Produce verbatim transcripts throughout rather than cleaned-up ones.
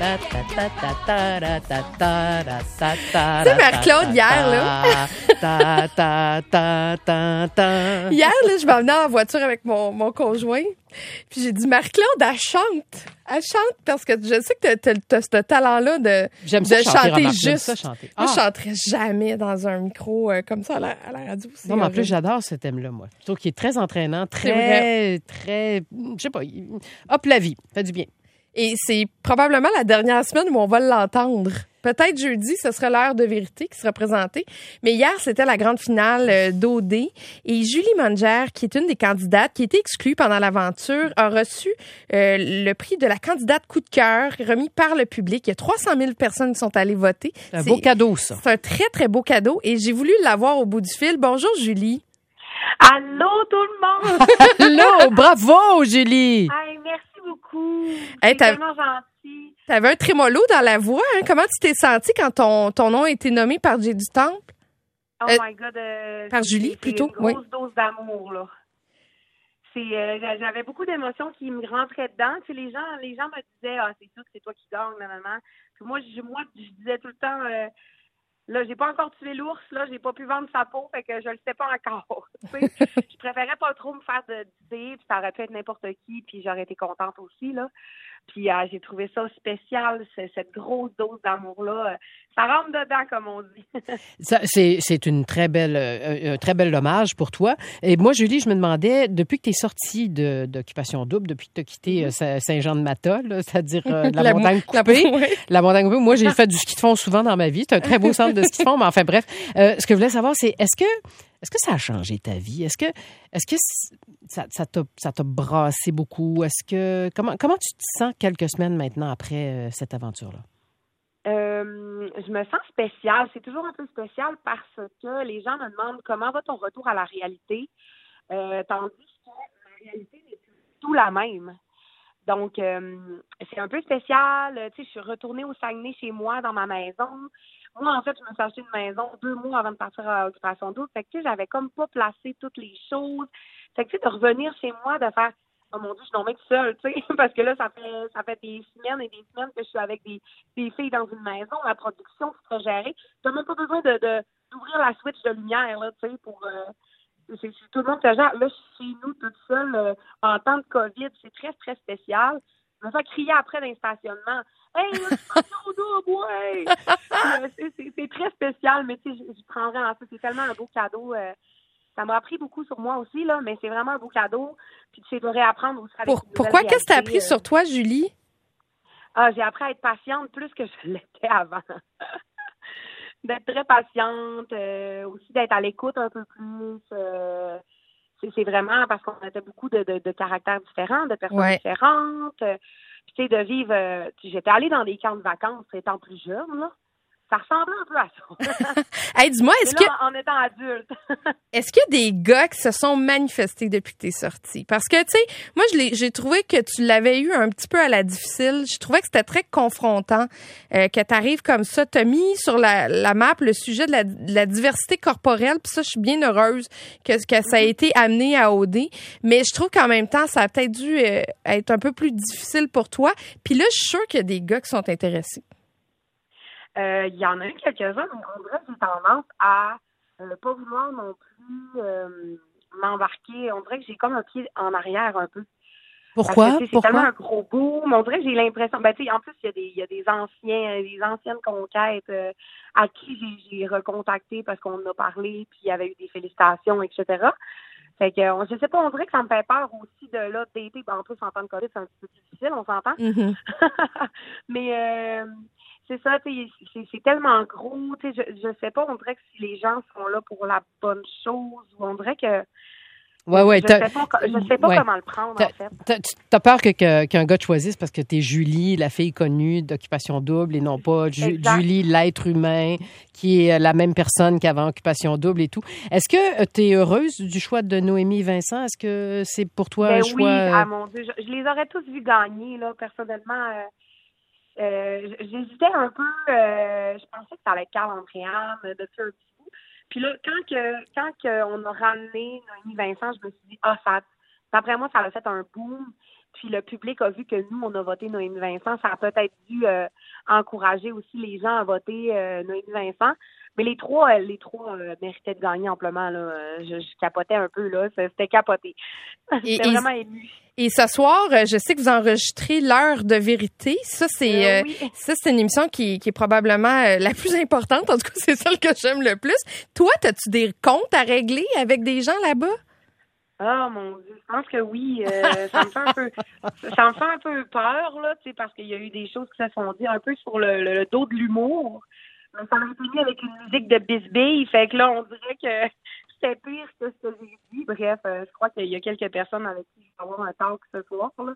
sais, Marie-Claude, hier, là. Hier, là, je m'emmenais en voiture avec mon, mon conjoint. Puis j'ai dit, Marie-Claude, elle chante. Elle chante parce que je sais que t'as, t'as ce talent-là de, J'aime de ça chanter, chanter remarque, juste. j'aime ça chanter. Moi, Ah. je chanterais jamais dans un micro euh, comme ça à la, à la radio. C'est Non, mais en horrible. plus, j'adore ce thème-là, moi. Je trouve qu'il est très entraînant, C'est très, très, je sais pas, il- hop la vie, fait du bien. Et c'est probablement la dernière semaine où on va l'entendre. Peut-être jeudi, ce serait l'heure de vérité qui sera présentée. Mais hier, c'était la grande finale euh, d'O D. Et Julie Manger, qui est une des candidates, qui a été exclue pendant l'aventure, a reçu euh, le prix de la candidate coup de cœur remis par le public. Il y a trois cent mille personnes qui sont allées voter. C'est un beau cadeau, ça. C'est un très, très beau cadeau. Et j'ai voulu l'avoir au bout du fil. Bonjour, Julie. Allô, tout le monde! Allô, bravo, Julie! Hey, merci beaucoup. Hey, c'est t'as- tellement gentil. T'avais un trémolo dans la voix. Hein? Comment tu t'es sentie quand ton, ton nom a été nommé par Jay du Temple? Oh Euh, my God. euh, par c'est- Julie, c'est plutôt, une grosse oui. dose d'amour, là. C'est, euh, j'avais beaucoup d'émotions qui me rentraient dedans. Tu sais, les gens, les gens me disaient, ah, c'est sûr que c'est toi qui gagne, maman. Puis moi, je, moi, je disais tout le temps, euh, là, j'ai pas encore tué l'ours, là, j'ai pas pu vendre sa peau, fait que je le sais pas encore. Tu sais, je préférais pas trop me faire de d'idées, puis ça aurait pu être n'importe qui, puis j'aurais été contente aussi, là. Puis euh, j'ai trouvé ça spécial, c'est- cette grosse dose d'amour-là. Euh, Ça rentre dedans, comme on dit. Ça, c'est, c'est une très belle, euh, un très bel hommage pour toi. Et moi, Julie, je me demandais, depuis que tu es sortie de, d'Occupation Double, depuis que tu as quitté euh, Saint- Saint-Jean-de-Mata, là, c'est-à-dire euh, de la, La- montagne la- coupée, ouais. la montagne coupée, moi, j'ai fait du ski de fond souvent dans ma vie. C'est un très beau centre de ski de fond, mais enfin, bref. Euh, ce que je voulais savoir, c'est est-ce que, est-ce que ça a changé ta vie? Est-ce que, est-ce que c- ça, ça, t'a, ça t'a brassé beaucoup? Est-ce que, comment, comment tu te sens quelques semaines maintenant après euh, cette aventure-là? Euh, je me sens spéciale. C'est toujours un peu spécial parce que les gens me demandent comment va ton retour à la réalité, euh, tandis que la réalité n'est plus du tout la même. Donc, euh, c'est un peu spécial. Tu sais, je suis retournée au Saguenay chez moi, dans ma maison. Moi, en fait, je me suis acheté une maison deux mois avant de partir à Occupation Double. Fait que, tu sais, j'avais comme pas placé toutes les choses. Fait que, tu sais, de revenir chez moi, de faire « Oh mon Dieu, je suis tombée toute seule, tu sais, parce que là, ça fait ça fait des semaines et des semaines que je suis avec des, des filles dans une maison, la production, c'est très géré. T'as même pas besoin de, de d'ouvrir la switch de lumière, là, tu sais, pour... Euh, c'est, c'est tout le monde se gère. Là, je suis chez nous toute seule euh, en temps de COVID. C'est très, très spécial. Je me fais crier après dans le stationnement. « Hey, là, tu prends au double, ouais! » c'est, c'est, c'est très spécial, mais tu sais, je, je prendrais en ça. C'est tellement un beau cadeau. Euh, ça m'a appris beaucoup sur moi aussi, là, mais c'est vraiment un beau cadeau. Puis tu sais, de réapprendre aussi avec Pour, une pourquoi? nouvelle Qu'est-ce que tu as réalité, appris euh, sur toi, Julie? Ah, j'ai appris à être patiente plus que je l'étais avant. D'être très patiente, euh, aussi d'être à l'écoute un peu plus. Euh, c'est, c'est vraiment parce qu'on était beaucoup de, de, de caractères différents, de personnes Ouais. différentes. Euh, Puis tu sais, de vivre... euh, j'étais allée dans des camps de vacances étant plus jeune, là. Ça ressemblait un peu à ça. Hey, dis-moi, est-ce Mais que là, en étant adulte. est-ce qu'il y a des gars qui se sont manifestés depuis que t'es sortie? Parce que, tu sais, moi, je l'ai, j'ai trouvé que tu l'avais eu un petit peu à la difficile. Je trouvais que c'était très confrontant euh, que tu arrives comme ça. Tu as mis sur la, la map le sujet de la, de la diversité corporelle, puis ça, je suis bien heureuse que, que ça a été amené à O D. Mais je trouve qu'en même temps, ça a peut-être dû euh, être un peu plus difficile pour toi. Puis là, je suis sûre qu'il y a des gars qui sont intéressés. Il euh, y en a eu quelques-uns, mais on dirait que j'ai tendance à ne euh, pas vouloir non plus euh, m'embarquer. On dirait que j'ai comme un pied en arrière un peu. Pourquoi? Parce que, c'est Pourquoi? tellement un gros boom. On dirait que j'ai l'impression... Ben, tu sais, en plus, il y a des, il y a des anciens, des anciennes conquêtes euh, à qui j'ai, j'ai recontacté parce qu'on en a parlé, puis il y avait eu des félicitations, et cetera. Fait que, on, je sais pas, on dirait que ça me fait peur aussi de là, d'été. Ben, en plus, en temps de COVID, c'est un petit peu plus difficile, on s'entend. Mm-hmm. Mais... Euh, c'est ça, tu sais, c'est, c'est tellement gros, tu sais, je, je sais pas, on dirait que si les gens sont là pour la bonne chose, ou on dirait que... Ouais, ouais, je sais pas, je sais pas ouais. comment le prendre, t'as, en fait. T'as, t'as peur que, que, qu'un gars te choisisse parce que t'es Julie, la fille connue d'Occupation Double, et non pas Ju- Julie, l'être humain, qui est la même personne qu'avant Occupation Double et tout. Est-ce que t'es heureuse du choix de Noémie Vincent? Est-ce que c'est pour toi Ben un oui, choix... ah mon Dieu, je, je les aurais tous vus gagner, là, personnellement... Euh... Euh, j'hésitais un peu, euh, je pensais que ça allait être Carl Andréane depuis un petit bout. Puis là, quand que quand que on a ramené Noémie Vincent, je me suis dit, ah, ça, d'après moi, ça a fait un boom. Puis le public a vu que nous, on a voté Noémie Vincent. Ça a peut-être dû euh, encourager aussi les gens à voter euh, Noémie Vincent. Mais les trois, euh, les trois euh, méritaient de gagner amplement. Là. Je, je capotais un peu, là. C'était capoté. J'étais et, vraiment émue. Et ce soir, je sais que vous enregistrez l'heure de vérité. Ça, c'est euh, oui. ça, c'est une émission qui, qui est probablement la plus importante. En tout cas, c'est celle que j'aime le plus. Toi, as-tu des comptes à régler avec des gens là-bas? Ah, oh, mon Dieu, je pense que oui. Euh, ça me fait un peu ça me fait un peu peur, là, tu sais, parce qu'il y a eu des choses qui se sont dites un peu sur le, le, le dos de l'humour. Mais ça m'a été mis avec une musique de bisbille. Fait que là, on dirait que c'était pire que ce que j'ai dit. Bref, euh, je crois qu'il y a quelques personnes avec qui je vais avoir un talk ce soir, là.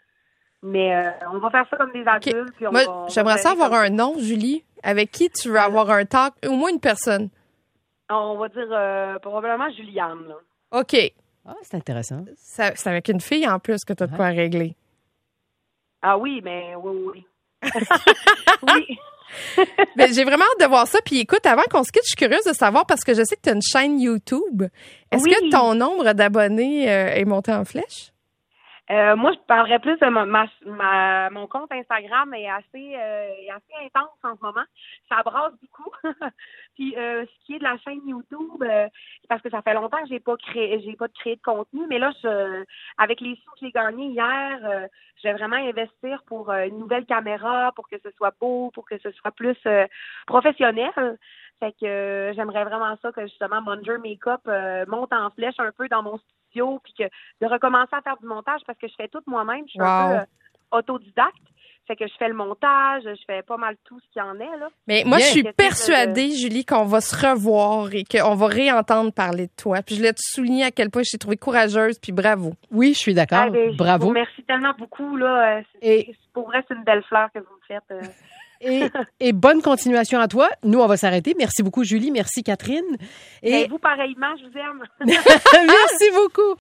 Mais euh, on va faire ça comme des adultes. Okay. Puis on Moi, va, j'aimerais on va ça avoir comme... un nom, Julie. Avec qui tu veux avoir un talk? Au moins une personne. On va dire euh, probablement Juliane, là. OK. Ah, c'est intéressant. Ça, c'est avec une fille en plus que tu as de quoi régler. Ah oui, mais oui, oui. Oui. Ben, j'ai vraiment hâte de voir ça. Puis écoute, avant qu'on se quitte, je suis curieuse de savoir parce que je sais que tu as une chaîne YouTube. Est-ce oui. que ton nombre d'abonnés euh, est monté en flèche? Euh, moi, je parlerais plus de ma, ma, ma mon compte Instagram est assez euh, est assez intense en ce moment. Ça brasse beaucoup. Puis euh, ce qui est de la chaîne YouTube, euh, c'est parce que ça fait longtemps que j'ai pas créé j'ai pas créé de contenu, mais là, je, avec les sous que j'ai gagnés hier, euh, je vais vraiment investir pour euh, une nouvelle caméra, pour que ce soit beau, pour que ce soit plus euh, professionnel. Fait que euh, j'aimerais vraiment ça que justement Munger Makeup euh, monte en flèche un peu dans mon studio, puis que de recommencer à faire du montage parce que je fais tout moi-même. Je suis wow. un peu euh, autodidacte. Fait que je fais le montage, je fais pas mal tout ce qu'il y en est, là. Mais moi, Bien, je suis persuadée, de... Julie, qu'on va se revoir et qu'on va réentendre parler de toi. Puis je voulais te souligner à quel point je t'ai trouvée courageuse, puis bravo. Oui, je suis d'accord. Ah, ben, bravo. Merci tellement beaucoup, là. C'est, et... Pour vrai, c'est une belle fleur que vous me faites. Euh... Et, et bonne continuation à toi. Nous, on va s'arrêter. Merci beaucoup, Julie. Merci, Catherine. Et, et vous, pareillement, je vous aime. Merci beaucoup.